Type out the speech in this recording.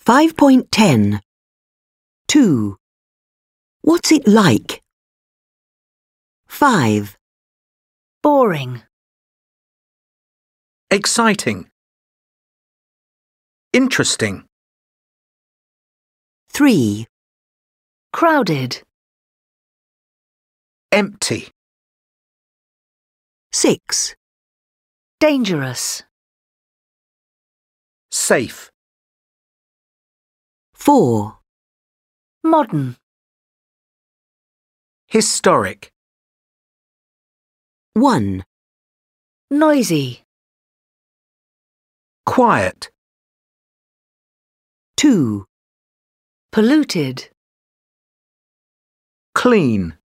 5.10. 2. What's it like? 5. Boring. Exciting. Interesting. 3. Crowded. Empty. 6. Dangerous. Safe. 4. Modern. Historic. 1. Noisy. Quiet. 2. Polluted. Clean.